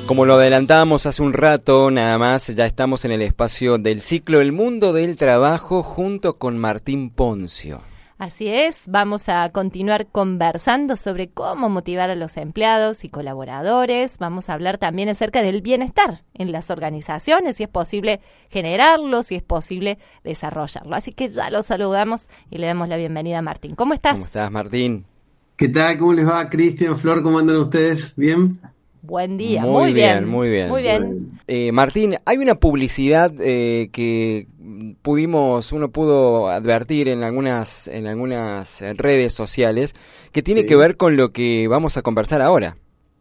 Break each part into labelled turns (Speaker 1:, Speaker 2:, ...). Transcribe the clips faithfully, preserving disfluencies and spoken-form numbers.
Speaker 1: Como lo adelantábamos hace un rato, nada más, ya estamos en el espacio del ciclo El Mundo del Trabajo junto con Martín Ponzio.
Speaker 2: Así es, vamos a continuar conversando sobre cómo motivar a los empleados y colaboradores. Vamos a hablar también acerca del bienestar en las organizaciones, si es posible generarlo, si es posible desarrollarlo. Así que ya lo saludamos y le damos la bienvenida a Martín. ¿Cómo estás?
Speaker 1: ¿Cómo estás, Martín?
Speaker 3: ¿Qué tal? ¿Cómo les va, Cristian, Flor? ¿Cómo andan ustedes? ¿Bien?
Speaker 2: Buen día,
Speaker 1: muy,
Speaker 2: muy
Speaker 1: bien,
Speaker 2: bien,
Speaker 1: muy bien.
Speaker 2: Muy bien.
Speaker 1: Eh, Martín, hay una publicidad eh, que pudimos, uno pudo advertir en algunas, en algunas redes sociales que tiene sí. que ver con lo que vamos a conversar ahora.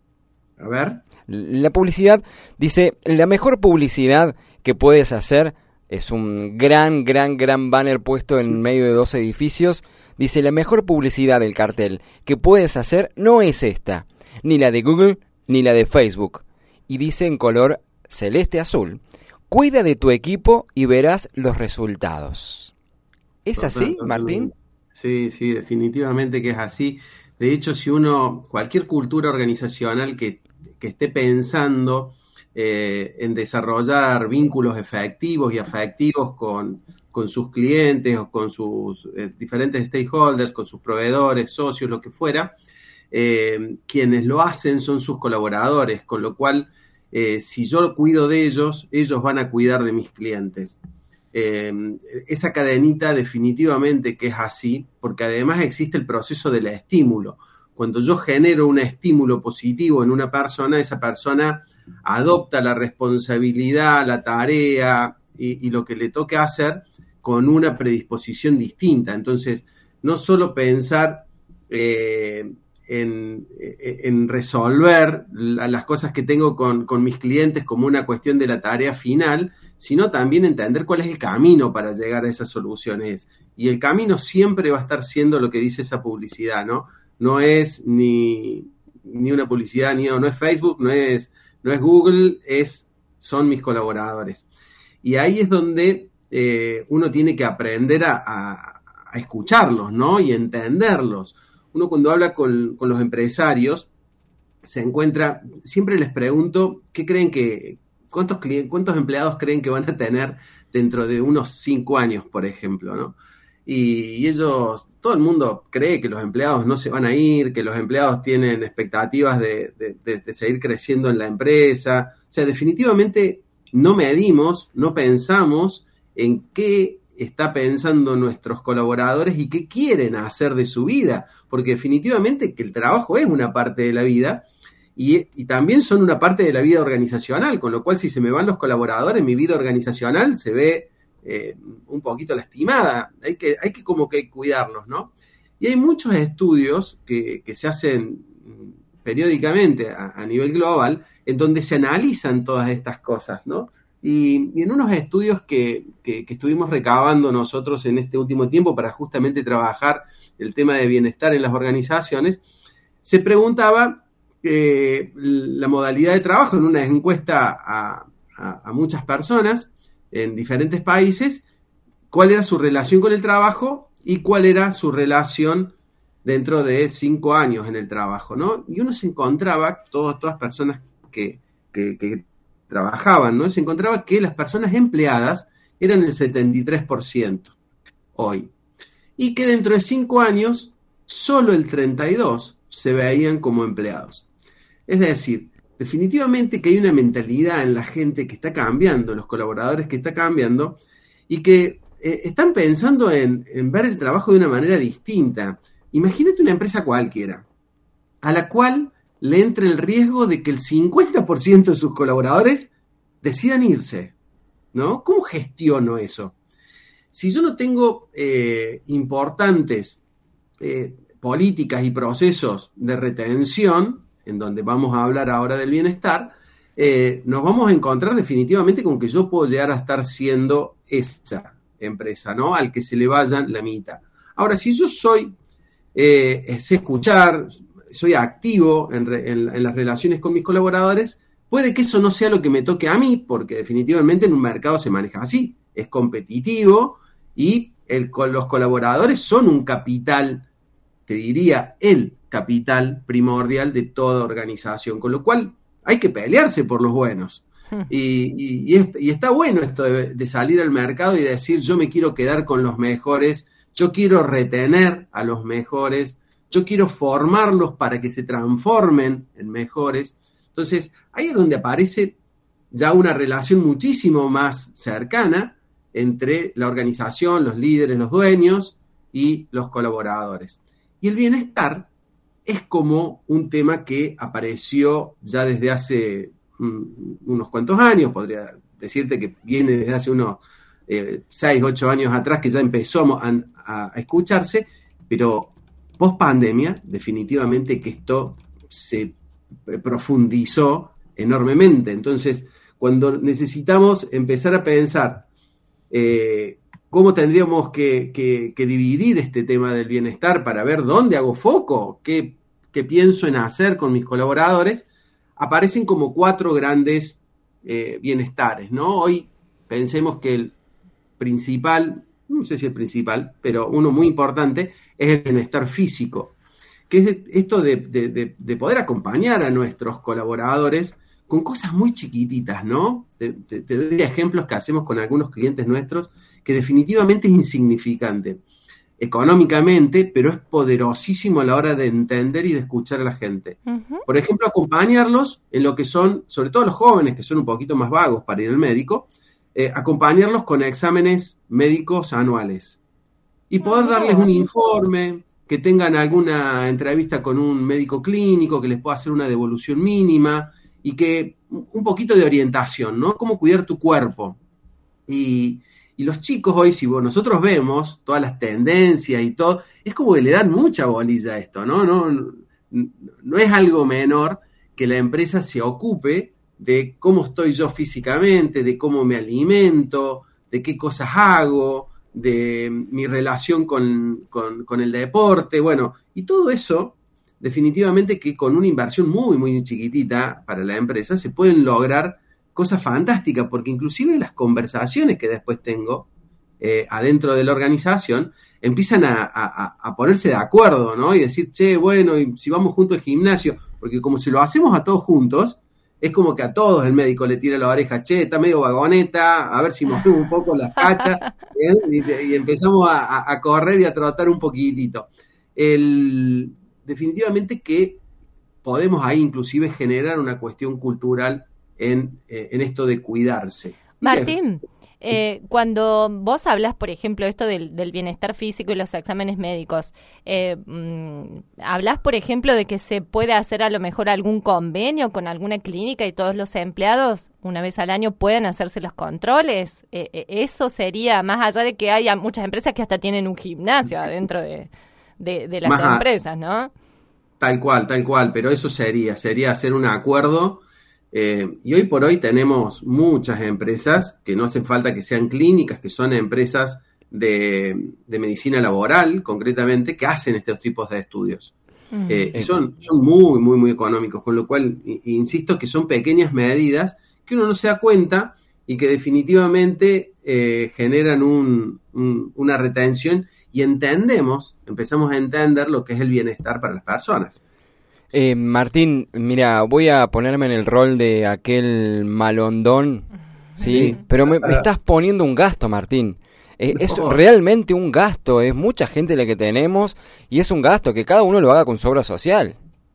Speaker 3: A ver.
Speaker 1: La publicidad dice, la mejor publicidad que puedes hacer es un gran, gran, gran banner puesto en medio de dos edificios. Dice, la mejor publicidad del cartel que puedes hacer no es esta, ni la de Google, ni la de Facebook. Y dice en color celeste azul, cuida de tu equipo y verás los resultados. ¿Es así, Martín?
Speaker 3: Sí, sí, definitivamente que es así. De hecho, si uno, cualquier cultura organizacional que, que esté pensando eh, en desarrollar vínculos efectivos y afectivos con, con sus clientes o con sus eh, diferentes stakeholders, con sus proveedores, socios, lo que fuera, Eh, quienes lo hacen son sus colaboradores, con lo cual eh, si yo cuido de ellos, ellos van a cuidar de mis clientes. Eh, esa cadenita definitivamente que es así, porque además existe el proceso del estímulo. Cuando yo genero un estímulo positivo en una persona, esa persona adopta la responsabilidad, la tarea y, y lo que le toque hacer con una predisposición distinta. Entonces, no solo pensar eh, En, en resolver las cosas que tengo con, con mis clientes como una cuestión de la tarea final, sino también entender cuál es el camino para llegar a esas soluciones. Y el camino siempre va a estar siendo lo que dice esa publicidad, ¿no? No es ni, ni una publicidad, ni no es Facebook, no es, no es Google, es, son mis colaboradores. Y ahí es donde eh, uno tiene que aprender a, a, a escucharlos, ¿no? Y entenderlos. Uno cuando habla con, con los empresarios se encuentra, siempre les pregunto, ¿qué creen que, cuántos clientes, cuántos empleados creen que van a tener dentro de unos cinco años, por ejemplo, ¿no? Y, y ellos, todo el mundo cree que los empleados no se van a ir, que los empleados tienen expectativas de, de, de, de seguir creciendo en la empresa. O sea, definitivamente no medimos, no pensamos en qué está pensando nuestros colaboradores y qué quieren hacer de su vida, porque definitivamente que el trabajo es una parte de la vida y, y también son una parte de la vida organizacional, con lo cual si se me van los colaboradores, mi vida organizacional se ve eh, un poquito lastimada, hay que, hay que como que cuidarlos, ¿no? Y hay muchos estudios que, que se hacen periódicamente a, a nivel global, en donde se analizan todas estas cosas, ¿no? Y, y en unos estudios que, que, que estuvimos recabando nosotros en este último tiempo para justamente trabajar el tema de bienestar en las organizaciones, se preguntaba eh, la modalidad de trabajo en una encuesta a, a, a muchas personas en diferentes países, cuál era su relación con el trabajo y cuál era su relación dentro de cinco años en el trabajo, ¿no? Y uno se encontraba, todas, todas personas que, que, que trabajaban, ¿no? Se encontraba que las personas empleadas eran el setenta y tres por ciento hoy. Y que dentro de cinco años, solo el treinta y dos por ciento se veían como empleados. Es decir, definitivamente que hay una mentalidad en la gente que está cambiando, los colaboradores que está cambiando, y que eh, están pensando en, en ver el trabajo de una manera distinta. Imagínate una empresa cualquiera, a la cual le entre el riesgo de que el cincuenta por ciento de sus colaboradores decidan irse, ¿no? ¿Cómo gestiono eso? Si yo no tengo eh, importantes eh, políticas y procesos de retención, en donde vamos a hablar ahora del bienestar, eh, nos vamos a encontrar definitivamente con que yo puedo llegar a estar siendo esa empresa, ¿no? Al que se le vayan la mitad. Ahora, si yo soy, eh, sé escuchar, soy activo en, re, en, en las relaciones con mis colaboradores, puede que eso no sea lo que me toque a mí, porque definitivamente en un mercado se maneja así, es competitivo y el, los colaboradores son un capital, te diría, el capital primordial de toda organización, con lo cual hay que pelearse por los buenos. Y, y, y, es, y está bueno esto de, de salir al mercado y decir, yo me quiero quedar con los mejores, yo quiero retener a los mejores, yo quiero formarlos para que se transformen en mejores. Entonces, ahí es donde aparece ya una relación muchísimo más cercana entre la organización, los líderes, los dueños y los colaboradores. Y el bienestar es como un tema que apareció ya desde hace unos cuantos años, podría decirte que viene desde hace unos eh, seis, ocho años atrás que ya empezó a, a, a escucharse, pero post pandemia definitivamente que esto se profundizó enormemente. Entonces, cuando necesitamos empezar a pensar eh, cómo tendríamos que, que, que dividir este tema del bienestar para ver dónde hago foco, qué, qué pienso en hacer con mis colaboradores, aparecen como cuatro grandes eh, bienestares, ¿no? Hoy pensemos que el principal, no sé si el principal, pero uno muy importante, es el bienestar físico, que es esto de, de, de, de poder acompañar a nuestros colaboradores con cosas muy chiquititas, ¿no? Te, te, te doy ejemplos que hacemos con algunos clientes nuestros que definitivamente es insignificante económicamente, pero es poderosísimo a la hora de entender y de escuchar a la gente. Uh-huh. Por ejemplo, acompañarlos en lo que son, sobre todo los jóvenes que son un poquito más vagos para ir al médico, eh, acompañarlos con exámenes médicos anuales y poder oh, darles un informe, que tengan alguna entrevista con un médico clínico que les pueda hacer una devolución mínima y que un poquito de orientación, ¿no? Cómo cuidar tu cuerpo. Y Y los chicos hoy, si nosotros vemos todas las tendencias y todo, es como que le dan mucha bolilla a esto, ¿no? No, no, no es algo menor que la empresa se ocupe de cómo estoy yo físicamente, de cómo me alimento, de qué cosas hago, de mi relación con, con, con el deporte, bueno, y todo eso, definitivamente que con una inversión muy, muy chiquitita para la empresa se pueden lograr cosas fantásticas, porque inclusive las conversaciones que después tengo eh, adentro de la organización empiezan a, a, a ponerse de acuerdo, ¿no? Y decir, che, bueno, y si vamos juntos al gimnasio, porque como si lo hacemos a todos juntos, es como que a todos el médico le tira la oreja, che, está medio vagoneta, a ver si movemos un poco las cachas, ¿eh? y, y empezamos a, a correr y a trotar un poquitito. El, definitivamente que podemos ahí inclusive generar una cuestión cultural En, eh, en esto de cuidarse.
Speaker 2: Martín, eh, cuando vos hablas, por ejemplo, esto del, del bienestar físico y los exámenes médicos, eh, mmm, ¿hablas, por ejemplo, de que se puede hacer a lo mejor algún convenio con alguna clínica y todos los empleados una vez al año puedan hacerse los controles? Eh, eh, eso sería, más allá de que haya muchas empresas que hasta tienen un gimnasio adentro de, de, de las más empresas, ¿no?
Speaker 3: Tal cual, tal cual, pero eso sería, sería hacer un acuerdo. Eh, y hoy por hoy tenemos muchas empresas que no hacen falta que sean clínicas, que son empresas de, de medicina laboral, concretamente, que hacen estos tipos de estudios. Mm. Eh, y son, son muy, muy, muy económicos, con lo cual, insisto, que son pequeñas medidas que uno no se da cuenta y que definitivamente eh, generan un, un, una retención y entendemos, empezamos a entender lo que es el bienestar para las personas.
Speaker 1: Eh, Martín, mira, voy a ponerme en el rol de aquel malondón, ¿sí? sí. Pero me, me estás poniendo un gasto, Martín. Eh, no. Es realmente un gasto, es mucha gente la que tenemos y es un gasto, que cada uno lo haga con su obra social.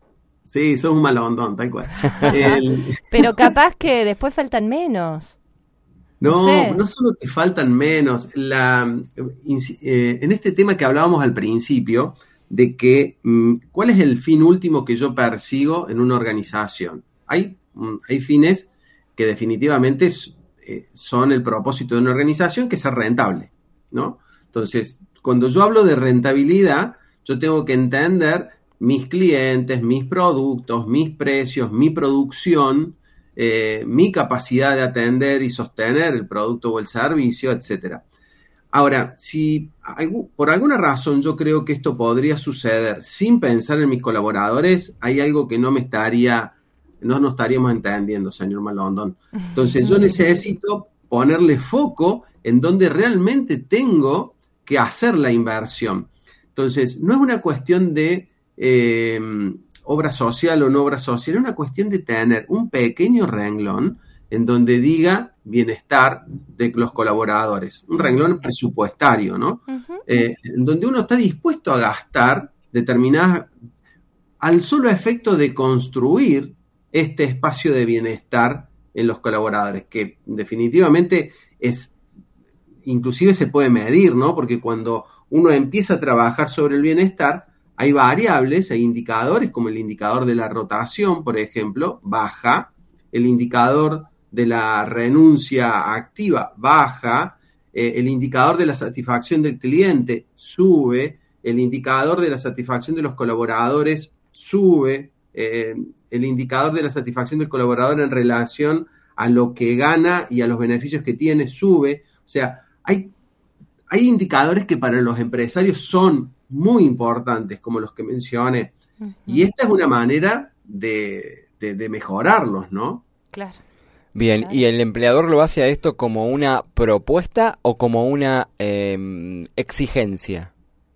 Speaker 3: Sí, sos un malondón, tal cual. El...
Speaker 2: Pero capaz que después faltan menos.
Speaker 3: No, no, sé. No solo que faltan menos. La, eh, en este tema que hablábamos al principio, de que cuál es el fin último que yo persigo en una organización. Hay, hay fines que definitivamente eh, son el propósito de una organización, que es ser rentable, ¿no? Entonces, cuando yo hablo de rentabilidad, yo tengo que entender mis clientes, mis productos, mis precios, mi producción, eh, mi capacidad de atender y sostener el producto o el servicio, etcétera. Ahora, si por alguna razón yo creo que esto podría suceder sin pensar en mis colaboradores, hay algo que no me estaría, no nos estaríamos entendiendo, señor Malondón. Entonces yo necesito ponerle foco en donde realmente tengo que hacer la inversión. Entonces, no es una cuestión de, eh, obra social o no obra social, es una cuestión de tener un pequeño renglón en donde diga bienestar de los colaboradores, un renglón presupuestario, ¿no? Uh-huh. Eh, en donde uno está dispuesto a gastar determinadas, al solo efecto de construir este espacio de bienestar en los colaboradores, que definitivamente es, inclusive se puede medir, ¿no? Porque cuando uno empieza a trabajar sobre el bienestar, hay variables, hay indicadores, como el indicador de la rotación, por ejemplo, baja, el indicador de la renuncia activa baja, eh, el indicador de la satisfacción del cliente sube, el indicador de la satisfacción de los colaboradores sube, eh, el indicador de la satisfacción del colaborador en relación a lo que gana y a los beneficios que tiene sube. O sea, hay, hay indicadores que para los empresarios son muy importantes, como los que mencioné. Uh-huh. Y esta es una manera de, de, de mejorarlos, ¿no?
Speaker 2: Claro.
Speaker 1: Bien, claro. ¿Y el empleador lo hace a esto como una propuesta o como una eh, exigencia?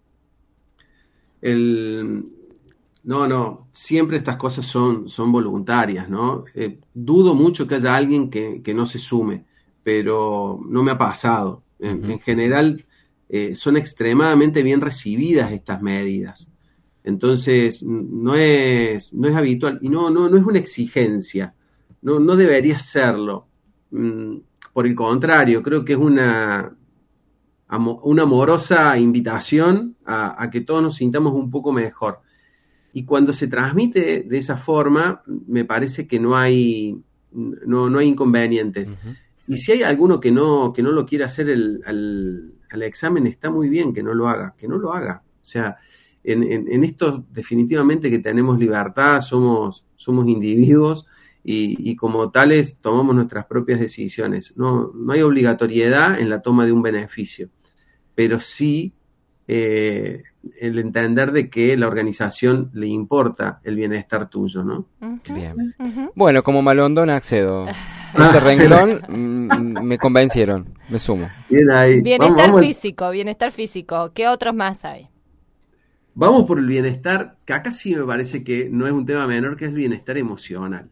Speaker 3: El... No, no, siempre estas cosas son, son voluntarias, ¿no? Eh, dudo mucho que haya alguien que, que no se sume, pero no me ha pasado. En, uh-huh. en general, eh, son extremadamente bien recibidas estas medidas. Entonces, no es, no es habitual y no, no, no es una exigencia. No, no debería serlo. Mm, por el contrario, creo que es una, una amorosa invitación a, a que todos nos sintamos un poco mejor. Y cuando se transmite de esa forma, me parece que no hay, no, no hay inconvenientes. Uh-huh. Y si hay alguno que no, que no lo quiere hacer el, al, al examen, está muy bien que no lo haga, que no lo haga. O sea, en, en, en esto definitivamente que tenemos libertad, somos, somos individuos y, y como tales tomamos nuestras propias decisiones. No, no hay obligatoriedad en la toma de un beneficio, pero sí eh, el entender de que la organización le importa el bienestar tuyo, ¿no?
Speaker 2: Uh-huh.
Speaker 1: Bien.
Speaker 2: Uh-huh.
Speaker 1: Bueno, como Malondón accedo. Este renglón mm, me convencieron, me sumo.
Speaker 3: Bien ahí.
Speaker 2: Bienestar
Speaker 3: vamos, vamos.
Speaker 2: físico, bienestar físico. ¿Qué otros más hay?
Speaker 3: Vamos por el bienestar, que acá sí me parece que no es un tema menor, que es el bienestar emocional.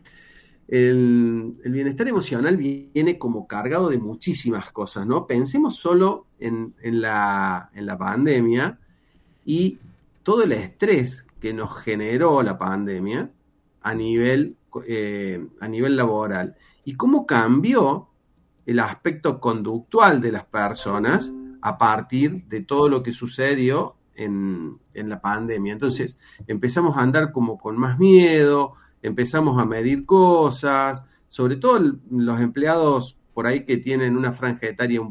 Speaker 3: El, el bienestar emocional viene como cargado de muchísimas cosas, ¿no? Pensemos solo en, en, la, en la pandemia y todo el estrés que nos generó la pandemia a nivel, eh, a nivel laboral y cómo cambió el aspecto conductual de las personas a partir de todo lo que sucedió en, en la pandemia. Entonces empezamos a andar como con más miedo, empezamos a medir cosas, sobre todo el, los empleados por ahí que tienen una franja etaria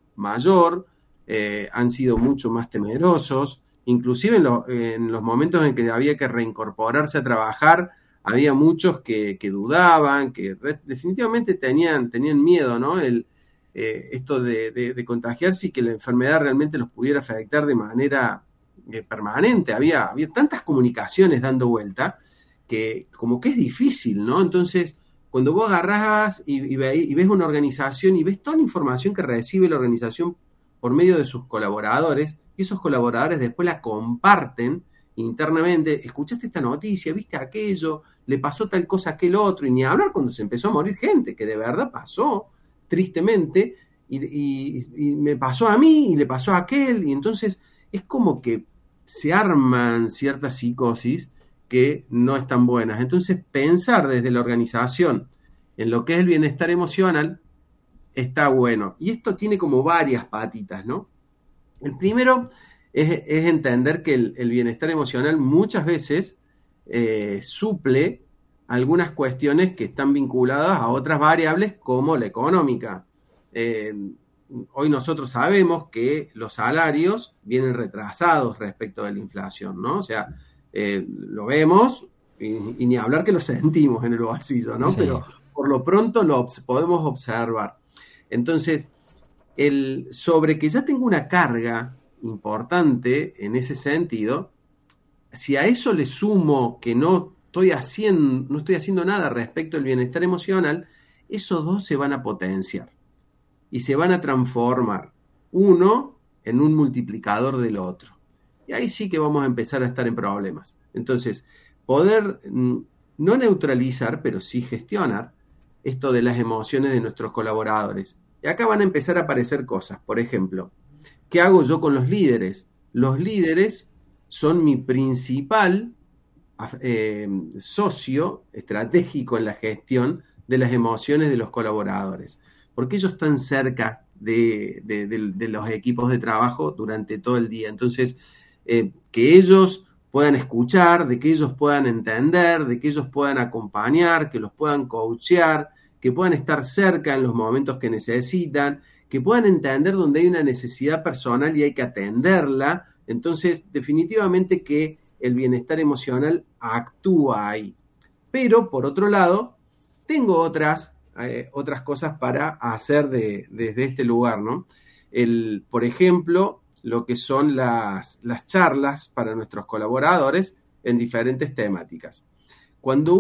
Speaker 3: mayor, eh, han sido mucho más temerosos, inclusive en, lo, en los momentos en que había que reincorporarse a trabajar, había muchos que, que dudaban, que re, definitivamente tenían, tenían miedo, ¿no? El, eh, esto de, de, de contagiarse y que la enfermedad realmente los pudiera afectar de manera eh, permanente. Había, había tantas comunicaciones dando vuelta que como que es difícil, ¿no? Entonces, cuando vos agarrás y, y, ve, y ves una organización y ves toda la información que recibe la organización por medio de sus colaboradores, y esos colaboradores después la comparten internamente, escuchaste esta noticia, viste aquello, le pasó tal cosa a aquel otro, y ni hablar cuando se empezó a morir gente, que de verdad pasó, tristemente, y, y, y me pasó a mí, y le pasó a aquel, y entonces es como que se arman ciertas psicosis que no están buenas. Entonces, pensar desde la organización en lo que es el bienestar emocional está bueno. Y esto tiene como varias patitas, ¿no? El primero es, es entender que el, el bienestar emocional muchas veces eh, suple algunas cuestiones que están vinculadas a otras variables como la económica. Eh, hoy nosotros sabemos que los salarios vienen retrasados respecto de la inflación, ¿no? O sea, Eh, lo vemos y, y ni hablar que lo sentimos en el bolsillo, ¿no? Sí. Pero por lo pronto lo obs- podemos observar. Entonces, el, sobre que ya tengo una carga importante en ese sentido, si a eso le sumo que no estoy haciendo, no estoy haciendo nada respecto al bienestar emocional, esos dos se van a potenciar y se van a transformar uno en un multiplicador del otro. Y ahí sí que vamos a empezar a estar en problemas. Entonces, poder no neutralizar, pero sí gestionar esto de las emociones de nuestros colaboradores. Y acá van a empezar a aparecer cosas. Por ejemplo, ¿qué hago yo con los líderes? Los líderes son mi principal eh, socio estratégico en la gestión de las emociones de los colaboradores, porque ellos están cerca de, de, de, de los equipos de trabajo durante todo el día. Entonces, eh, que ellos puedan escuchar, de que ellos puedan entender, de que ellos puedan acompañar, que los puedan coachear, que puedan estar cerca en los momentos que necesitan, que puedan entender donde hay una necesidad personal y hay que atenderla. Entonces, definitivamente que el bienestar emocional actúa ahí. Pero, por otro lado, tengo otras, eh, otras cosas para hacer de, desde este lugar, ¿no? El, por ejemplo, lo que son las, las charlas para nuestros colaboradores en diferentes temáticas. Cuando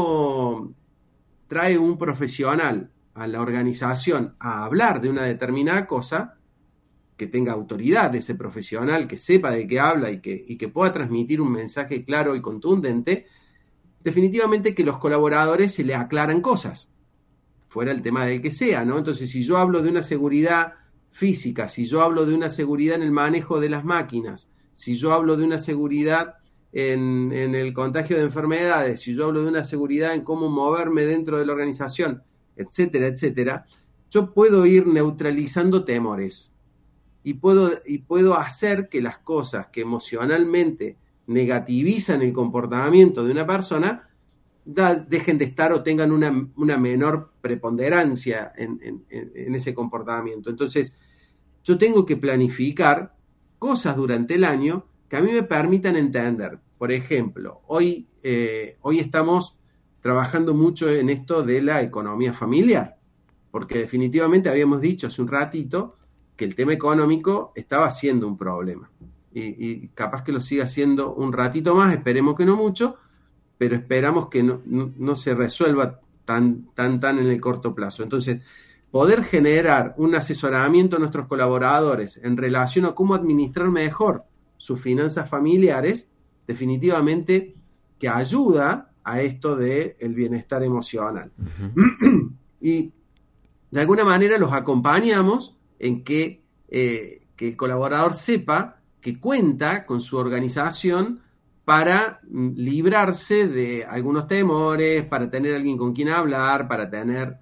Speaker 3: uno trae un profesional a la organización a hablar de una determinada cosa, que tenga autoridad ese profesional, que sepa de qué habla y que, y que pueda transmitir un mensaje claro y contundente, definitivamente que los colaboradores se le aclaran cosas, fuera el tema del que sea, ¿no? Entonces, si yo hablo de una seguridad física, si yo hablo de una seguridad en el manejo de las máquinas, si yo hablo de una seguridad en, en el contagio de enfermedades, si yo hablo de una seguridad en cómo moverme dentro de la organización, etcétera, etcétera, yo puedo ir neutralizando temores y puedo, y puedo hacer que las cosas que emocionalmente negativizan el comportamiento de una persona da, dejen de estar o tengan una, una menor preponderancia en, en, en ese comportamiento. Entonces, yo tengo que planificar cosas durante el año que a mí me permitan entender. Por ejemplo, hoy, eh, hoy estamos trabajando mucho en esto de la economía familiar, porque definitivamente habíamos dicho hace un ratito que el tema económico estaba siendo un problema. Y, y capaz que lo siga siendo un ratito más, esperemos que no mucho, pero esperamos que no, no, no se resuelva tan, tan, tan en el corto plazo. Entonces, poder generar un asesoramiento a nuestros colaboradores en relación a cómo administrar mejor sus finanzas familiares, definitivamente que ayuda a esto del bienestar emocional. Uh-huh. Y de alguna manera los acompañamos en que, eh, que el colaborador sepa que cuenta con su organización para librarse de algunos temores, para tener alguien con quien hablar, para tener...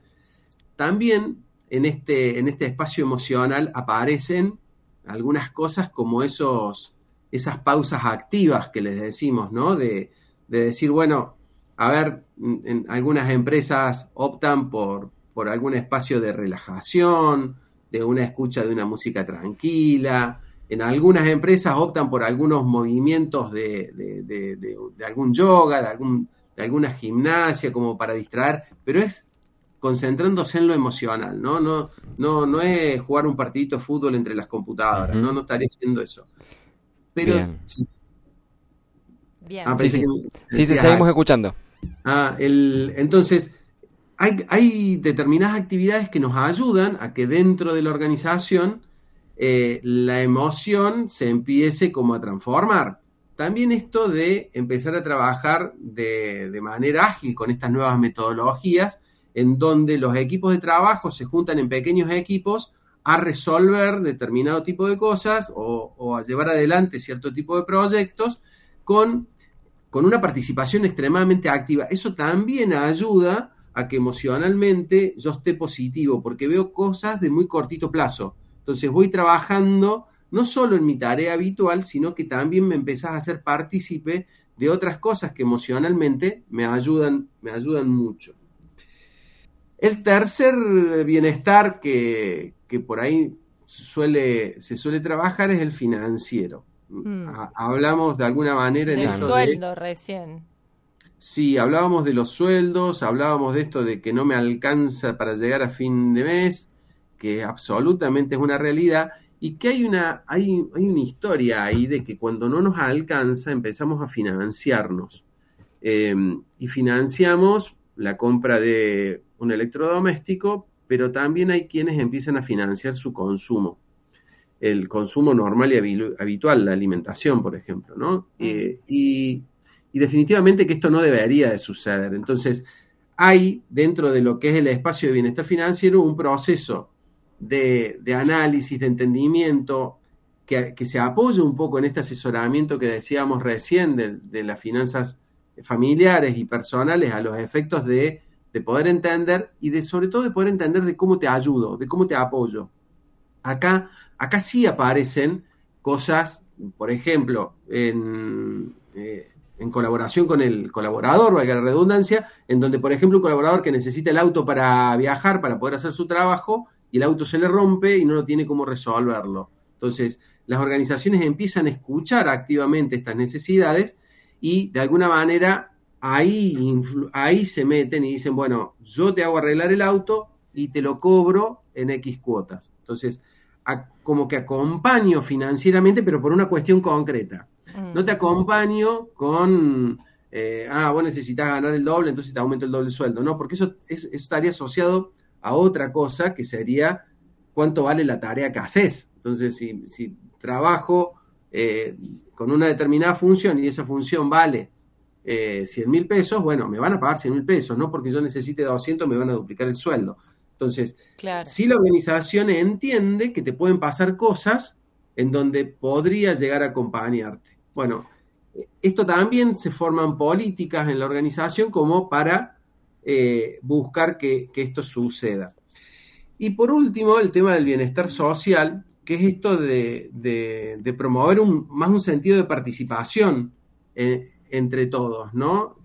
Speaker 3: También en este, en este espacio emocional aparecen algunas cosas como esos, esas pausas activas que les decimos, ¿no? De, de decir, bueno, a ver, en algunas empresas optan por, por algún espacio de relajación, de una escucha de una música tranquila. En algunas empresas optan por algunos movimientos de, de, de, de, de algún yoga, de, algún, de alguna gimnasia como para distraer, pero es concentrándose en lo emocional, ¿no? No, no, no es jugar un partidito de fútbol entre las computadoras, uh-huh. no, no estaré haciendo eso. Pero
Speaker 1: Bien.
Speaker 3: Sí.
Speaker 2: Bien.
Speaker 3: Ah,
Speaker 1: sí, sí.
Speaker 3: que
Speaker 1: sí, sí, seguimos escuchando.
Speaker 3: Ah, el, entonces, hay, hay determinadas actividades que nos ayudan a que dentro de la organización eh, la emoción se empiece como a transformar. También esto de empezar a trabajar de, de manera ágil con estas nuevas metodologías, en donde los equipos de trabajo se juntan en pequeños equipos a resolver determinado tipo de cosas o, o a llevar adelante cierto tipo de proyectos con, con una participación extremadamente activa. Eso también ayuda a que emocionalmente yo esté positivo, porque veo cosas de muy cortito plazo. Entonces voy trabajando no solo en mi tarea habitual, sino que también me empezás a hacer partícipe de otras cosas que emocionalmente me ayudan, me ayudan mucho. El tercer bienestar que, que por ahí suele, se suele trabajar es el financiero. Mm. Hablamos de alguna manera en
Speaker 2: del
Speaker 3: esto
Speaker 2: sueldo
Speaker 3: de,
Speaker 2: recién.
Speaker 3: Sí, hablábamos de los sueldos, hablábamos de esto de que no me alcanza para llegar a fin de mes, que absolutamente es una realidad, y que hay una, hay, hay una historia ahí de que cuando no nos alcanza empezamos a financiarnos. Eh, y financiamos la compra de un electrodoméstico, pero también hay quienes empiezan a financiar su consumo. El consumo normal y habitual, la alimentación, por ejemplo, ¿no? Mm. Eh, y, y definitivamente que esto no debería de suceder. Entonces, hay dentro de lo que es el espacio de bienestar financiero un proceso de, de análisis, de entendimiento, que, que se apoya un poco en este asesoramiento que decíamos recién de, de las finanzas familiares y personales a los efectos de, de poder entender y de sobre todo de poder entender de cómo te ayudo, de cómo te apoyo. Acá, acá sí aparecen cosas, por ejemplo, en, eh, en colaboración con el colaborador, valga la redundancia, en donde, por ejemplo, un colaborador que necesita el auto para viajar, para poder hacer su trabajo, y el auto se le rompe y no lo tiene cómo resolverlo. Entonces, las organizaciones empiezan a escuchar activamente estas necesidades y, de alguna manera, ahí, influ- ahí se meten y dicen, bueno, yo te hago arreglar el auto y te lo cobro en X cuotas. Entonces, a, como que acompaño financieramente, pero por una cuestión concreta. Mm. No te acompaño con, eh, ah, vos necesitas ganar el doble, entonces te aumento el doble sueldo. No, porque eso, es, eso estaría asociado a otra cosa que sería cuánto vale la tarea que haces. Entonces, si, si trabajo eh, con una determinada función y esa función vale eh, cien mil pesos, bueno, me van a pagar cien mil pesos, no porque yo necesite doscientos me van a duplicar el sueldo. Entonces, claro, si la organización entiende que te pueden pasar cosas en donde podría llegar a acompañarte. Bueno, esto también se forman políticas en la organización como para eh, buscar que, que esto suceda. Y por último, el tema del bienestar social, que es esto de, de, de promover un, más un sentido de participación eh, entre todos, ¿no?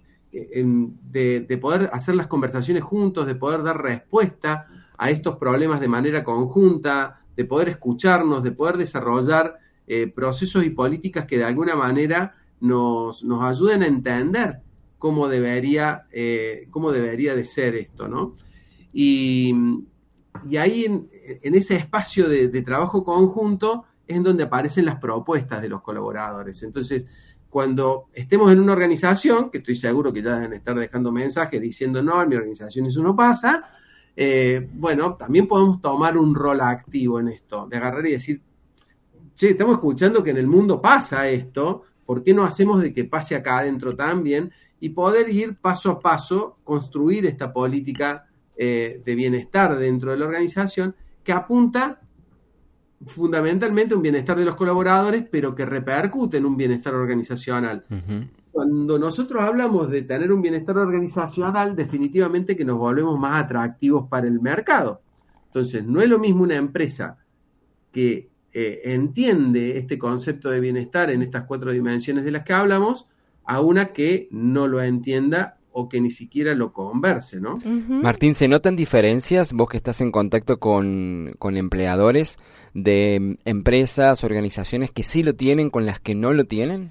Speaker 3: De, de poder hacer las conversaciones juntos, de poder dar respuesta a estos problemas de manera conjunta, de poder escucharnos, de poder desarrollar eh, procesos y políticas que de alguna manera nos, nos ayuden a entender cómo debería, eh, cómo debería de ser esto, ¿no? Y, y ahí en, en ese espacio de, de trabajo conjunto es en donde aparecen las propuestas de los colaboradores. Entonces, cuando estemos en una organización, que estoy seguro que ya deben estar dejando mensajes diciendo, no, en mi organización eso no pasa, eh, bueno, también podemos tomar un rol activo en esto, de agarrar y decir, che, estamos escuchando que en el mundo pasa esto, ¿por qué no hacemos de que pase acá adentro también? Y poder ir paso a paso, construir esta política eh, de bienestar dentro de la organización que apunta fundamentalmente un bienestar de los colaboradores, pero que repercute en un bienestar organizacional. Uh-huh. Cuando nosotros hablamos de tener un bienestar organizacional, definitivamente que nos volvemos más atractivos para el mercado. Entonces, no es lo mismo una empresa que eh, entiende este concepto de bienestar en estas cuatro dimensiones de las que hablamos, a una que no lo entienda o que ni siquiera lo converse, ¿no?
Speaker 1: Uh-huh. Martín, ¿se notan diferencias, vos que estás en contacto con, con empleadores, de empresas, organizaciones que sí lo tienen con las que no lo tienen?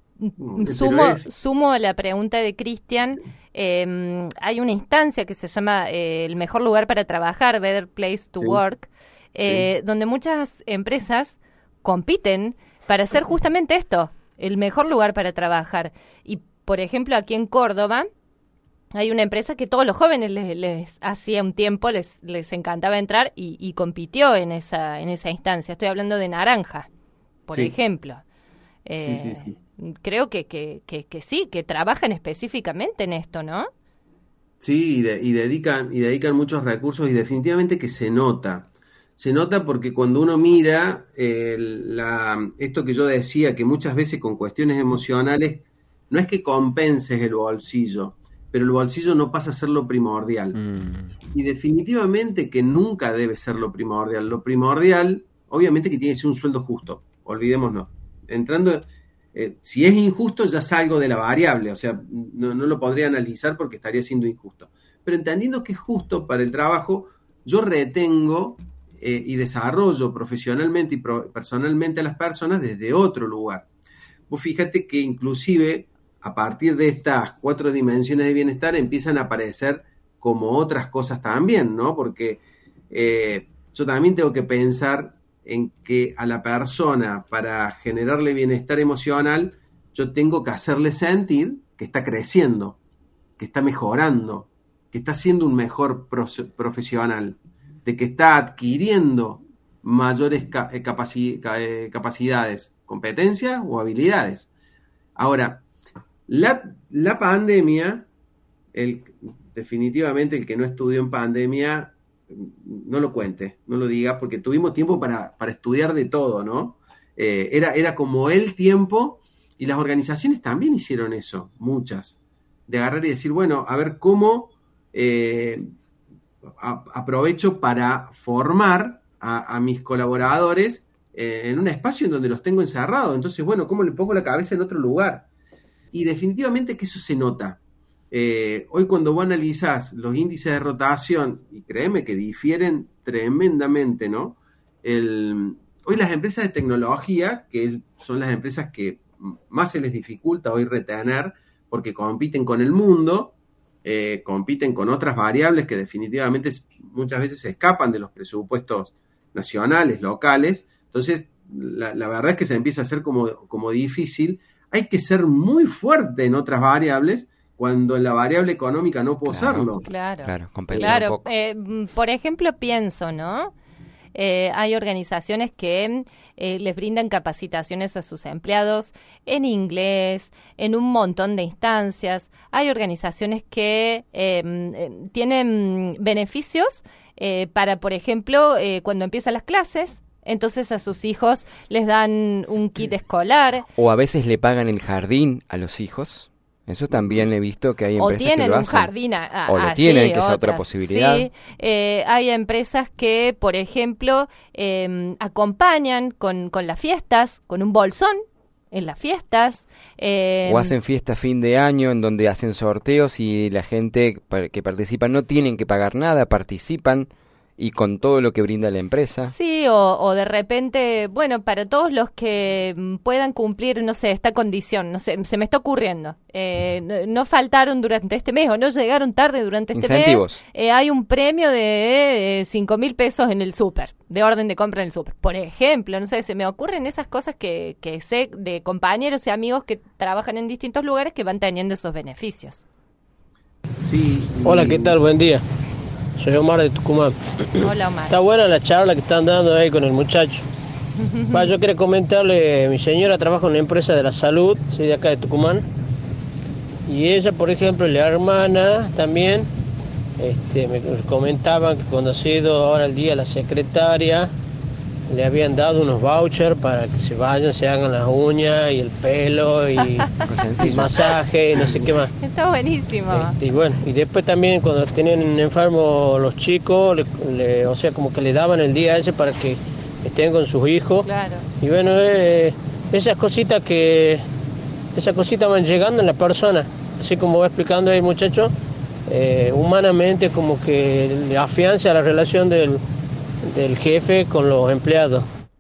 Speaker 2: Sumo, es... sumo a la pregunta de Cristian, eh, hay una instancia que se llama eh, el mejor lugar para trabajar, Better Place to sí. Work, eh, sí. donde muchas empresas compiten para hacer justamente esto, el mejor lugar para trabajar. Y, por ejemplo, aquí en Córdoba, hay una empresa que todos los jóvenes les, les hacía un tiempo les, les encantaba entrar y, y compitió en esa en esa instancia. Estoy hablando de Naranja, por sí. ejemplo. Eh, sí, sí, sí. Creo que, que, que, que sí, que trabajan específicamente en esto, ¿no?
Speaker 3: Sí, y, de, y dedican y dedican muchos recursos y definitivamente que se nota. Se nota porque cuando uno mira eh, la, esto que yo decía, que muchas veces con cuestiones emocionales no es que compenses el bolsillo, pero el bolsillo no pasa a ser lo primordial. Mm. Y definitivamente que nunca debe ser lo primordial. Lo primordial, obviamente que tiene que ser un sueldo justo, olvidémonos. Entrando, eh, si es injusto ya salgo de la variable, o sea, no, no lo podría analizar porque estaría siendo injusto. Pero entendiendo que es justo para el trabajo, yo retengo eh, y desarrollo profesionalmente y pro- personalmente a las personas desde otro lugar. Vos fíjate que inclusive a partir de estas cuatro dimensiones de bienestar empiezan a aparecer como otras cosas también, ¿no? Porque eh, yo también tengo que pensar en que a la persona, para generarle bienestar emocional, yo tengo que hacerle sentir que está creciendo, que está mejorando, que está siendo un mejor pro- profesional, de que está adquiriendo mayores ca- capaci- ca- capacidades, competencias o habilidades. Ahora, La, la pandemia, el, definitivamente el que no estudió en pandemia, no lo cuente, no lo diga, porque tuvimos tiempo para, para estudiar de todo, ¿no? Eh, era, era como el tiempo, y las organizaciones también hicieron eso, muchas, de agarrar y decir, bueno, a ver cómo eh, a, aprovecho para formar a, a mis colaboradores eh, en un espacio en donde los tengo encerrados. Entonces, bueno, ¿cómo le pongo la cabeza en otro lugar? Y definitivamente que eso se nota. Eh, hoy cuando vos analizás los índices de rotación, y créeme que difieren tremendamente, ¿no? El, hoy las empresas de tecnología, que son las empresas que más se les dificulta hoy retener, porque compiten con el mundo, eh, compiten con otras variables que definitivamente muchas veces se escapan de los presupuestos nacionales, locales. Entonces, la, la verdad es que se empieza a hacer como, como difícil. Hay que ser muy fuerte en otras variables cuando en la variable económica no puedo
Speaker 1: Claro,
Speaker 3: serlo.
Speaker 2: Claro,
Speaker 1: Claro, compensa
Speaker 2: claro.
Speaker 1: un poco.
Speaker 2: Eh, por ejemplo, pienso, ¿no? Eh, hay organizaciones que eh, les brindan capacitaciones a sus empleados en inglés, en un montón de instancias. Hay organizaciones que eh, eh, tienen beneficios eh, para, por ejemplo, eh, cuando empiezan las clases, entonces a sus hijos les dan un kit escolar.
Speaker 1: O a veces le pagan el jardín a los hijos. Eso también he visto que hay
Speaker 2: O
Speaker 1: empresas
Speaker 2: tienen
Speaker 1: que lo
Speaker 2: un
Speaker 1: hacen.
Speaker 2: jardín a, a,
Speaker 1: O lo
Speaker 2: allí,
Speaker 1: tienen, que es otra
Speaker 2: otras.
Speaker 1: posibilidad.
Speaker 2: Sí, eh, hay empresas que, por ejemplo, eh, acompañan con, con las fiestas, con un bolsón en las fiestas. Eh,
Speaker 1: O hacen fiesta fin de año en donde hacen sorteos y la gente que participa no tienen que pagar nada, participan y con todo lo que brinda la empresa.
Speaker 2: Sí, o, o de repente, bueno, para todos los que mm, puedan cumplir, no sé, esta condición, no sé, se me está ocurriendo, eh, no, no faltaron durante este mes o no llegaron tarde durante este
Speaker 1: Incentivos.
Speaker 2: mes, eh, hay un premio de eh, cinco mil pesos en el súper, de orden de compra en el súper. Por ejemplo, no sé, se me ocurren esas cosas que, que sé de compañeros y amigos que trabajan en distintos lugares que van teniendo esos beneficios.
Speaker 3: Sí.
Speaker 4: Hola, ¿qué tal? Buen día. Soy Omar de Tucumán.
Speaker 2: Hola, Omar.
Speaker 4: Está buena la charla que están dando ahí con el muchacho. Va, yo quería comentarle, mi señora trabaja en una empresa de la salud, soy de acá de Tucumán. Y ella, por ejemplo, la hermana también, este, me comentaban que cuando ha sido ahora el día la secretaria, le habían dado unos vouchers para que se vayan, se hagan las uñas y el pelo y el masaje y no sé qué más.
Speaker 2: Está buenísimo.
Speaker 4: Este, y bueno, y después también cuando tenían enfermos los chicos, le, le, o sea, como que le daban el día ese para que estén con sus hijos.
Speaker 2: Claro.
Speaker 4: Y bueno, eh, esas cositas que, esas cositas van llegando en la persona, así como va explicando ahí el muchacho, eh, humanamente como que le afianza la relación del del jefe con los empleados.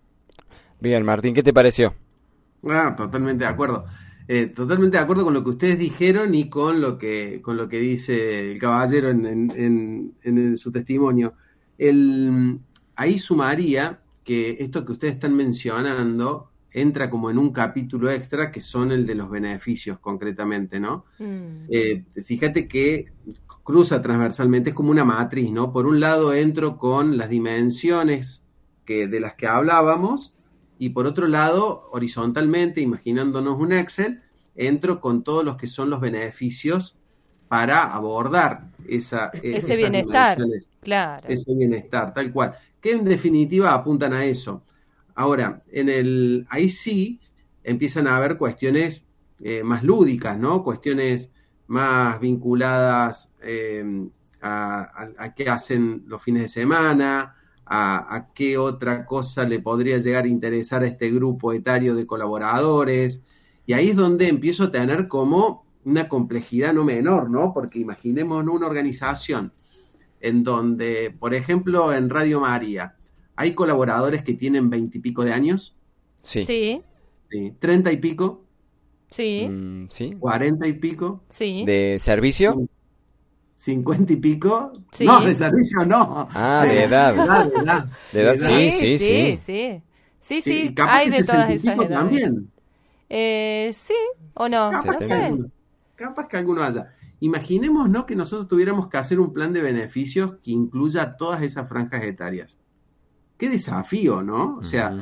Speaker 1: Bien, Martín, ¿qué te pareció?
Speaker 3: Ah, totalmente de acuerdo. Eh, totalmente de acuerdo con lo que ustedes dijeron y con lo que, con lo que dice el caballero en, en, en, en su testimonio. El, ahí sumaría que esto que ustedes están mencionando entra como en un capítulo extra que son el de los beneficios concretamente, ¿no? Mm. Eh, fíjate que cruza transversalmente, es como una matriz, ¿no? Por un lado entro con las dimensiones que, de las que hablábamos y por otro lado, horizontalmente, imaginándonos un Excel, entro con todos los que son los beneficios para abordar esa,
Speaker 2: ese bienestar, claro.
Speaker 3: Ese bienestar, tal cual. Que en definitiva apuntan a eso. Ahora, en el, ahí sí empiezan a haber cuestiones eh, más lúdicas, ¿no? Cuestiones más vinculadas eh, a, a, a qué hacen los fines de semana, a, a qué otra cosa le podría llegar a interesar a este grupo etario de colaboradores. Y ahí es donde empiezo a tener como una complejidad no menor, ¿no? Porque imaginemos una organización en donde, por ejemplo, en Radio María, hay colaboradores que tienen veintipico de años.
Speaker 1: Sí.
Speaker 2: Sí.
Speaker 3: Sí. Treinta y pico.
Speaker 2: Sí.
Speaker 1: Mm, sí.
Speaker 3: Cuarenta y pico.
Speaker 2: Sí.
Speaker 1: ¿De servicio?
Speaker 3: Cincuenta y pico.
Speaker 2: Sí.
Speaker 3: No, de servicio no.
Speaker 1: Ah, de edad.
Speaker 3: De edad, de edad.
Speaker 1: De edad,
Speaker 3: De edad.
Speaker 1: sí, sí, sí.
Speaker 2: Sí, sí. Sí, sí,
Speaker 3: Y capaz
Speaker 2: hay
Speaker 3: que
Speaker 2: de todas
Speaker 3: sesenta y
Speaker 2: esas
Speaker 3: pico
Speaker 2: edades.
Speaker 3: también.
Speaker 2: Eh, sí, o no,
Speaker 3: Capaz
Speaker 2: no
Speaker 3: que
Speaker 2: sé.
Speaker 3: alguno, capaz que alguno haya. Imaginemos, ¿no?, que nosotros tuviéramos que hacer un plan de beneficios que incluya todas esas franjas etarias. Qué desafío, ¿no? O sea,
Speaker 1: Uh-huh.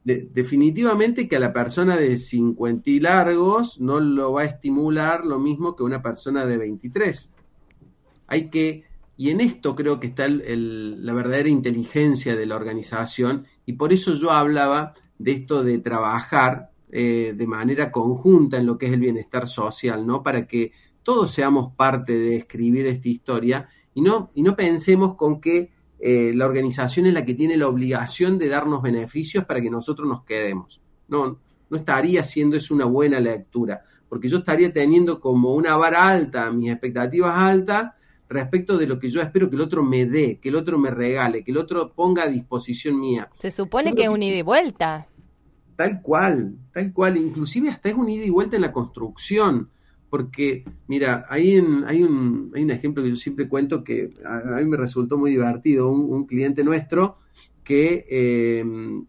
Speaker 3: de, definitivamente que a la persona de cincuenta y largos no lo va a estimular lo mismo que una persona de veintitrés. Hay que, y en esto creo que está el, el, la verdadera inteligencia de la organización, y por eso yo hablaba de esto de trabajar eh, de manera conjunta en lo que es el bienestar social, ¿no? Para que todos seamos parte de escribir esta historia y no, y no pensemos con que eh, la organización es la que tiene la obligación de darnos beneficios para que nosotros nos quedemos. No, no estaría haciendo eso una buena lectura, porque yo estaría teniendo como una vara alta, mis expectativas altas, respecto de lo que yo espero que el otro me dé, que el otro me regale, que el otro ponga a disposición mía.
Speaker 2: Se supone que es un ida y vuelta. Tal
Speaker 3: cual, tal cual. Inclusive hasta es un ida y vuelta en la construcción. Porque, mira, hay, en, hay, un, hay un ejemplo que yo siempre cuento que a, a mí me resultó muy divertido. Un, un cliente nuestro que eh,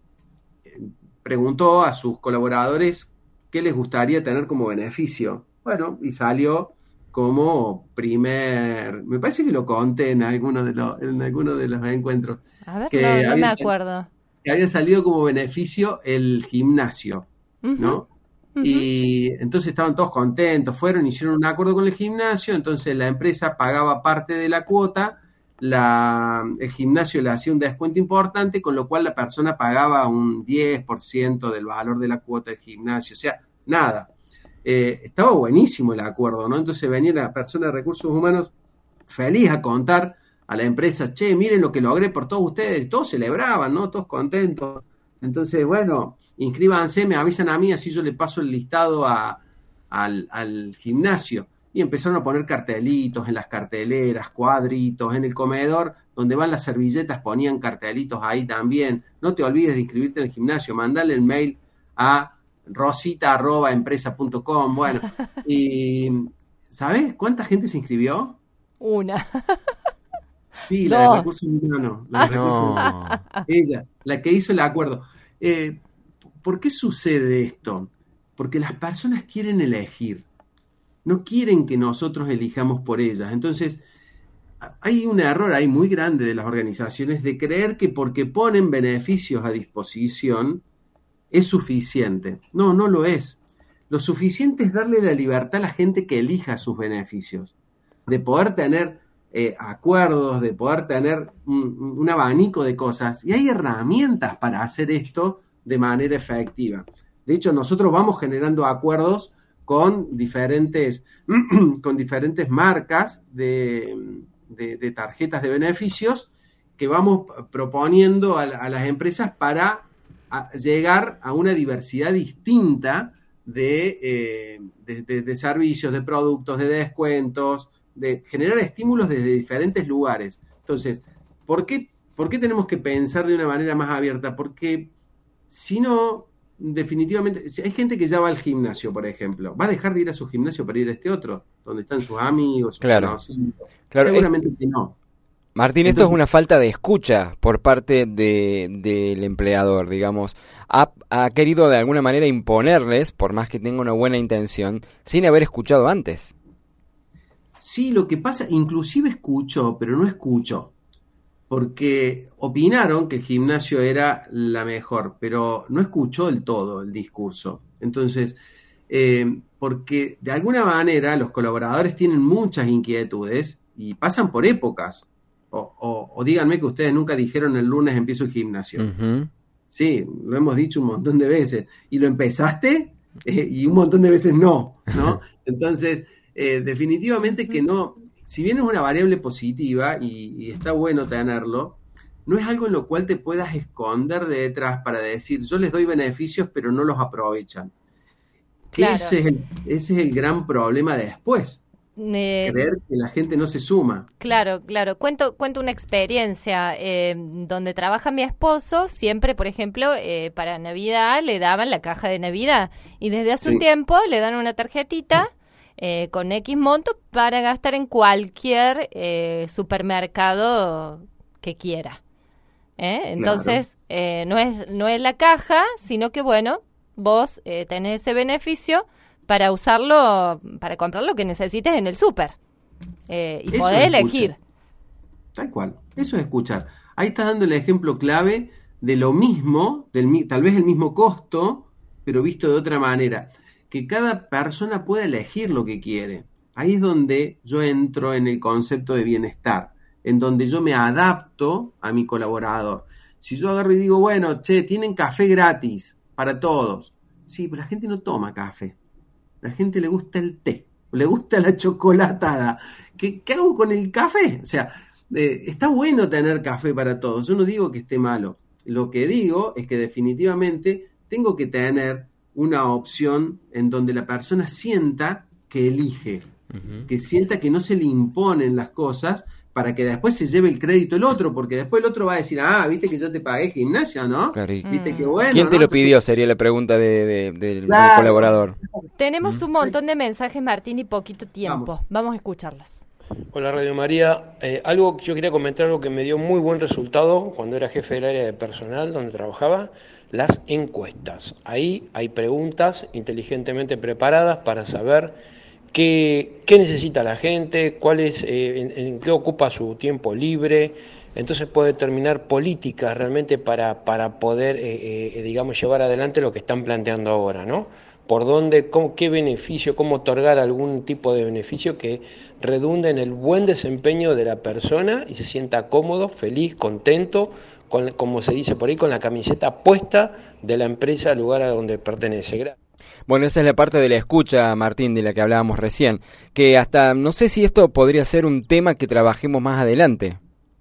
Speaker 3: preguntó a sus colaboradores qué les gustaría tener como beneficio. Bueno, y salió como primer, me parece que lo conté en alguno de los, en alguno de los encuentros.
Speaker 2: A ver,
Speaker 3: que
Speaker 2: no, no me acuerdo.
Speaker 3: Sal, que había salido como beneficio el gimnasio, uh-huh. ¿no? Uh-huh. Y entonces estaban todos contentos, fueron, hicieron un acuerdo con el gimnasio, entonces la empresa pagaba parte de la cuota, la, el gimnasio le hacía un descuento importante, con lo cual la persona pagaba un diez por ciento del valor de la cuota del gimnasio, o sea, nada. Eh, estaba buenísimo el acuerdo, ¿no? Entonces venía la persona de recursos humanos feliz a contar a la empresa, che, miren lo que logré por todos ustedes, todos celebraban, ¿no? Todos contentos. Entonces, bueno, inscríbanse, me avisan a mí, así yo le paso el listado a, al, al gimnasio. Y empezaron a poner cartelitos en las carteleras, cuadritos, en el comedor, donde van las servilletas, ponían cartelitos ahí también. No te olvides de inscribirte en el gimnasio, mandale el mail a rosita arroba empresa punto com. Bueno, y ¿sabes cuánta gente se inscribió?
Speaker 2: Una.
Speaker 3: Sí, la Dos. de recursos humanos. La de recursos humanos. Ella, la que hizo el acuerdo. Eh, ¿Por qué sucede esto? Porque las personas quieren elegir. No quieren que nosotros elijamos por ellas. Entonces, hay un error ahí muy grande de las organizaciones de creer que porque ponen beneficios a disposición es suficiente. No, no lo es. Lo suficiente es darle la libertad a la gente que elija sus beneficios, de poder tener eh, acuerdos, de poder tener un, un abanico de cosas. Y hay herramientas para hacer esto de manera efectiva. De hecho, nosotros vamos generando acuerdos con diferentes, con diferentes marcas de, de, de tarjetas de beneficios que vamos proponiendo a, a las empresas para a llegar a una diversidad distinta de, eh, de, de, de servicios, de productos, de descuentos, de generar estímulos desde diferentes lugares. Entonces, ¿por qué, por qué tenemos que pensar de una manera más abierta? Porque si no, definitivamente, si hay gente que ya va al gimnasio, por ejemplo, ¿va a dejar de ir a su gimnasio para ir a este otro? Donde están sus amigos, sus
Speaker 1: claro,
Speaker 3: conocidos.
Speaker 1: Claro,
Speaker 3: seguramente
Speaker 1: es...
Speaker 3: que no.
Speaker 1: Martín,
Speaker 3: Entonces,
Speaker 1: esto es una falta de escucha por parte de, del empleador, digamos. Ha, ha querido de alguna manera imponerles, por más que tenga una buena intención, sin haber escuchado antes.
Speaker 3: Sí, lo que pasa, inclusive escuchó, pero no escuchó. Porque opinaron que el gimnasio era la mejor, pero no escuchó del todo el discurso. Entonces, eh, porque de alguna manera los colaboradores tienen muchas inquietudes y pasan por épocas. O, o, o díganme que ustedes nunca dijeron el lunes empiezo el gimnasio. Uh-huh. Sí, lo hemos dicho un montón de veces. ¿Y lo empezaste? Eh, y un montón de veces no, ¿no? Entonces, eh, definitivamente que no, si bien es una variable positiva y, y está bueno tenerlo, no es algo en lo cual te puedas esconder de detrás para decir, yo les doy beneficios pero no los aprovechan. Claro. Ese es el, ese es el gran problema de después. Eh, creer que la gente no se suma.
Speaker 2: Claro, claro. Cuento, cuento una experiencia eh, donde trabaja mi esposo. Siempre, por ejemplo, eh, para Navidad le daban la caja de Navidad y desde hace sí. un tiempo le dan una tarjetita eh, con X monto para gastar en cualquier eh, supermercado que quiera. ¿Eh? Entonces, claro. eh, no es no es la caja, sino que, bueno, vos eh, tenés ese beneficio para usarlo, para comprar lo que necesites en el súper. Eh, y poder elegir.
Speaker 3: Tal cual. Eso es escuchar. Ahí estás dando el ejemplo clave de lo mismo, del, tal vez el mismo costo, pero visto de otra manera. Que cada persona pueda elegir lo que quiere. Ahí es donde yo entro en el concepto de bienestar, en donde yo me adapto a mi colaborador. Si yo agarro y digo, bueno, che, tienen café gratis para todos. Sí, pero la gente no toma café. La gente le gusta el té, le gusta la chocolatada. ¿Qué, qué hago con el café? O sea, eh, está bueno tener café para todos. Yo no digo que esté malo. Lo que digo es que definitivamente tengo que tener una opción en donde la persona sienta que elige, uh-huh. que sienta que no se le imponen las cosas para que después se lleve el crédito el otro, porque después el otro va a decir, ah, viste que yo te pagué gimnasio, ¿no?
Speaker 1: Claro, y...
Speaker 3: Viste que bueno.
Speaker 1: ¿Quién te
Speaker 3: ¿no?
Speaker 1: lo pidió? Entonces... Sería la pregunta de, de, de,
Speaker 3: claro.
Speaker 1: del colaborador.
Speaker 2: Tenemos un montón de mensajes, Martín, y poquito tiempo.
Speaker 3: Vamos,
Speaker 2: Vamos a escucharlos.
Speaker 4: Hola Radio María, eh, algo que yo quería comentar, algo que me dio muy buen resultado cuando era jefe del área de personal donde trabajaba, las encuestas. Ahí hay preguntas inteligentemente preparadas para saber qué, qué necesita la gente, cuál es, eh, en, en qué ocupa su tiempo libre. Entonces puede determinar políticas realmente para, para poder, eh, eh, digamos, llevar adelante lo que están planteando ahora, ¿no? Por dónde, cómo, qué beneficio, cómo otorgar algún tipo de beneficio que redunde en el buen desempeño de la persona y se sienta cómodo, feliz, contento, con, como se dice por ahí, con la camiseta puesta de la empresa al lugar a donde pertenece.
Speaker 1: Bueno, esa es la parte de la escucha, Martín, de la que hablábamos recién, que hasta, no sé si esto podría ser un tema que trabajemos más adelante.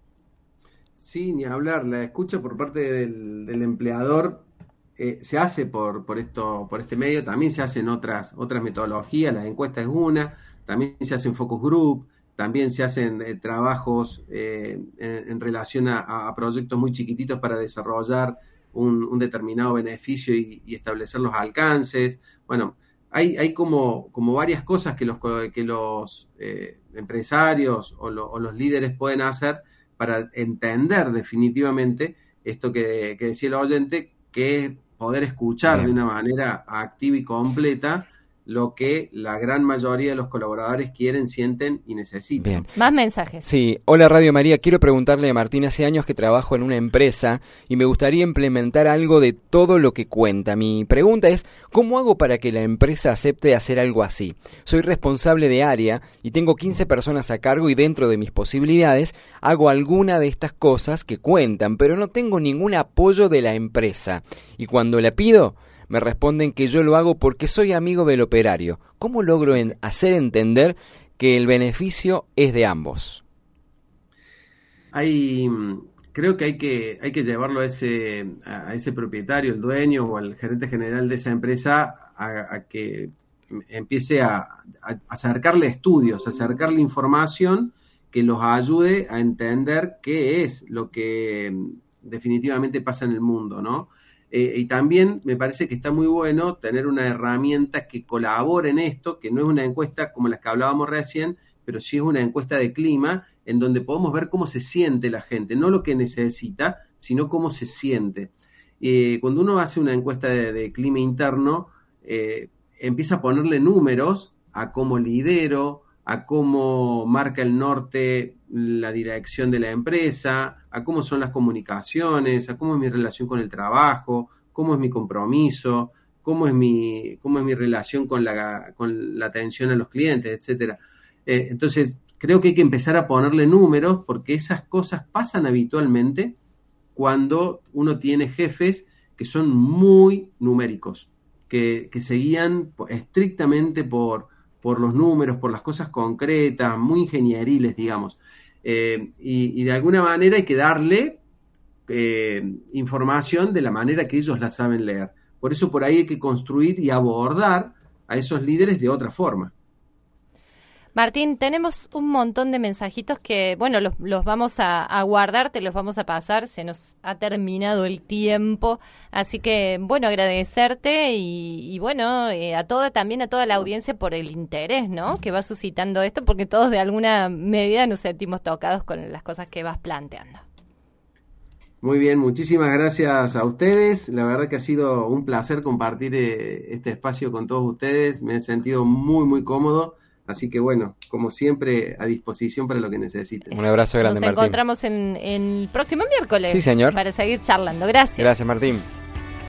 Speaker 3: Sí, ni hablar, la escucha por parte del, del empleador eh, se hace por, por esto, por este medio, también se hacen otras, otras metodologías, la encuesta es una, también se hacen focus group, también se hacen eh, trabajos eh, en, en relación a, a proyectos muy chiquititos para desarrollar un, un determinado beneficio y, y establecer los alcances. Bueno, hay, hay como, como varias cosas que los, que los eh, empresarios o, lo, o los líderes pueden hacer para entender definitivamente esto que, que decía el oyente, que es poder escuchar Bien. de una manera activa y completa lo que la gran mayoría de los colaboradores quieren, sienten y necesitan.
Speaker 1: Bien.
Speaker 2: Más mensajes.
Speaker 1: Sí, hola Radio María, quiero preguntarle a Martín, hace años que trabajo en una empresa y me gustaría implementar algo de todo lo que cuenta. Mi pregunta es, ¿cómo hago para que la empresa acepte hacer algo así? Soy responsable de área y tengo quince personas a cargo y dentro de mis posibilidades hago alguna de estas cosas que cuentan, pero no tengo ningún apoyo de la empresa. Y cuando la pido, me responden que yo lo hago porque soy amigo del operario. ¿Cómo logro en hacer entender que el beneficio es de ambos?
Speaker 3: Hay, creo que hay que, hay que llevarlo a ese, a ese propietario, el dueño o al gerente general de esa empresa a, a que empiece a, a acercarle estudios, a acercarle información que los ayude a entender qué es lo que definitivamente pasa en el mundo, ¿no? Eh, y también me parece que está muy bueno tener una herramienta que colabore en esto, que no es una encuesta como las que hablábamos recién, pero sí es una encuesta de clima en donde podemos ver cómo se siente la gente, no lo que necesita, sino cómo se siente. Eh, cuando uno hace una encuesta de, de clima interno, eh, empieza a ponerle números a cómo lidero, a cómo marca el norte la dirección de la empresa, a cómo son las comunicaciones, a cómo es mi relación con el trabajo, cómo es mi compromiso, cómo es mi, cómo es mi relación con la, con la atención a los clientes, etcétera. Eh, entonces, creo que hay que empezar a ponerle números porque esas cosas pasan habitualmente cuando uno tiene jefes que son muy numéricos, que, que se guían estrictamente por por los números, por las cosas concretas, muy ingenieriles, digamos. Eh, y, y de alguna manera hay que darle eh, información de la manera que ellos la saben leer. Por eso por ahí hay que construir y abordar a esos líderes de otra forma.
Speaker 2: Martín, tenemos un montón de mensajitos que, bueno, los, los vamos a, a guardar, te los vamos a pasar, se nos ha terminado el tiempo, así que, bueno, agradecerte y, y bueno, eh, a toda, también a toda la audiencia por el interés, ¿no?, que va suscitando esto, porque todos de alguna medida nos sentimos tocados con las cosas que vas planteando.
Speaker 3: Muy bien, muchísimas gracias a ustedes, la verdad que ha sido un placer compartir eh, este espacio con todos ustedes, me he sentido muy, muy cómodo. Así que bueno, como siempre, a disposición para lo que necesiten.
Speaker 1: Un abrazo grande,
Speaker 2: Nos
Speaker 1: Martín.
Speaker 2: encontramos en, en el próximo miércoles.
Speaker 1: Sí, señor.
Speaker 2: Para seguir charlando. Gracias.
Speaker 1: Gracias, Martín.